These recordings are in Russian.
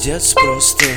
пиздец просто.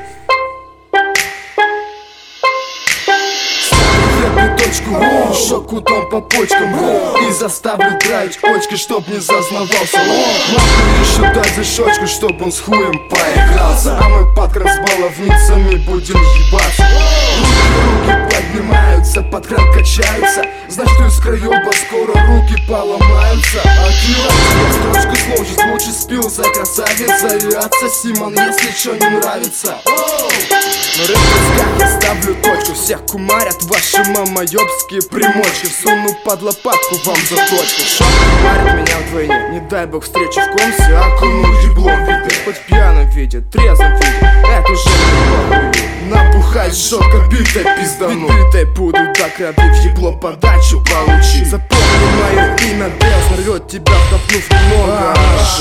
Точку, шоку там по почкам, и заставлю драйвить почки, чтоб не зазнавался. Могу еще дать за щечку, чтоб он с хуем поигрался. А мы под баловницами будем ебаться. Руки поднимаются, под кран качаются. Значит, из краёба скоро руки поломаются. А кило строчку сложит, лучше спился красавица. И отсоси, ман, если чё не нравится. Но рэп я ставлю точку. Всех кумарят ваши мамоёбские примочки. Суну под лопатку вам за точку. Шок кумарит меня вдвойне. Не дай бог встречи в комсе, окунул еблом виде. Хоть в пьяном виде, трезвом виде, это уже не похуй. Набухай шока битой пиздану. Битой буду до крови, в ебло подачу получи. Запомни мое имя, Дэс нарвет тебя, вдохнув немного.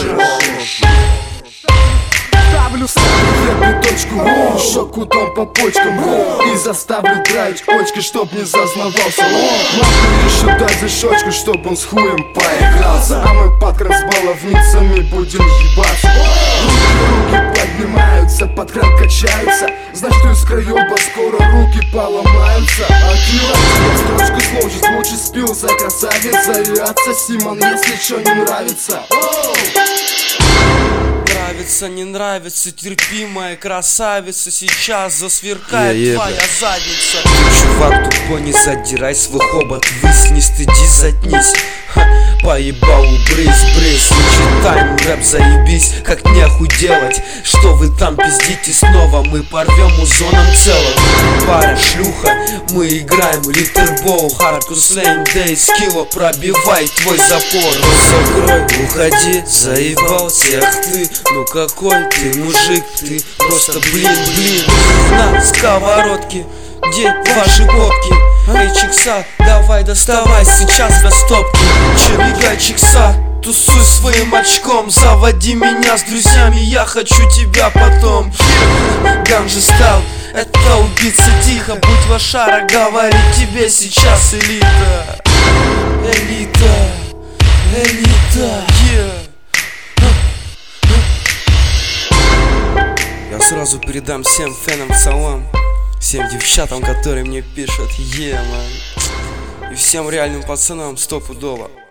Ставлю точку, шоку там по почкам, и заставлю драйвить почки, чтоб не зазнавался. Могу еще дать за щечку, чтоб он с хуем поигрался. А мы под баловницами будем ебаться. Руки поднимаются, под кран качаются. Значит, из краёба скоро руки поломаются. А кило строчку сложит, лучше спился красавица. И отсоси, ман, если чё не нравится. Нравится, не нравится, терпимая красавица. Сейчас засверкает твоя задница. Ты, чувак, тупо не задирай свой хобот. Высни, стыдись, затнись. Поебалу, брысь, не читаем рэп, заебись. Как нехуй делать, что вы там пиздите снова. Мы порвем музоном целым. Паря, шлюха, мы играем литербол. Hard to slang days, кило, пробивай твой запор. Закрой, уходи, заебал всех ты. Ну какой ты мужик, ты просто блин. На сковородке, где ваши попки? Эй, чикса, давай доставай сейчас до стопки. Чебегай, чикса, тусуй своим очком. Заводи меня с друзьями, я хочу тебя потом. Ганжи стал, это убийца тихо. Будь лошара, говорит тебе сейчас элита. Элита, yeah. Я сразу передам всем фенам салам, всем девчатам, которые мне пишут, man. И всем реальным пацанам стопудово.